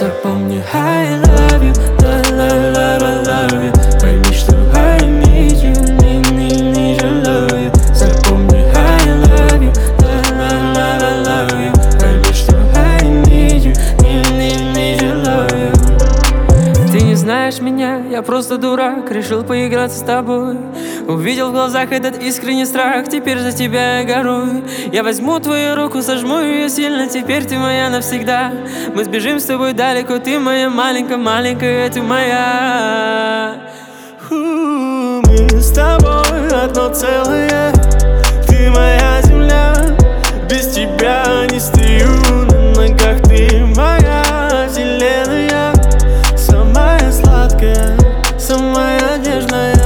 Запомни, I love you, love you. Пойми, что I need you, need your love you. Запомни, I love you, love you. Пойми, что I need you, need your love you. Ты не знаешь меня, я просто дурак, решил поиграться с тобой. Увидел в глазах этот искренний страх, теперь за тебя я горую. Я возьму твою руку, сожму ее сильно, теперь ты моя навсегда. Мы сбежим с тобой далеко, ты моя маленькая, ты моя. Мы с тобой одно целое, ты моя земля. Без тебя не стою на ногах, ты моя вселенная. Самая сладкая, самая нежная.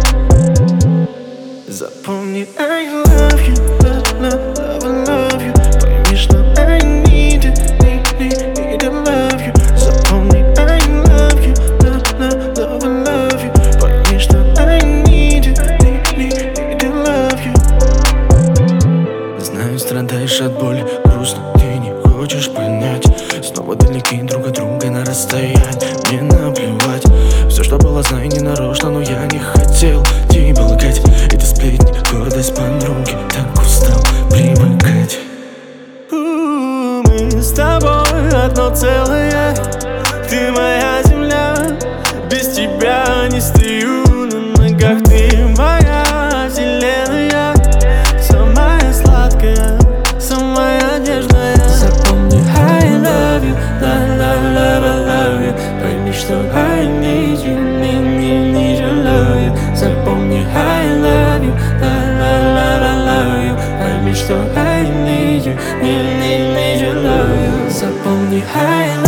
Запомни, I love you, love you. Пойми, что I need you, need to love you. Запомни, I love you, love you. Пойми, что I need you, need to love you. Знаю, страдаешь от боли, грустно, ты не хочешь понять. Снова далеки друг от друга на расстоянии. Мне наплевать, все, что было, знаю, не нарочно, но я не хотел тебе лгать. Это сплетни, гордость подруги, так устал привыкать. Мы с тобой одно целое, ты моя земля. Без тебя не стою на ногах, ты моя вселенная. Самая сладкая, самая нежная. Запомни, I love you, love you. Пойми, что I need you, need your love you. Запомни, I love you, love you. Пойми, что I need you, need your love you. Запомни, I love you.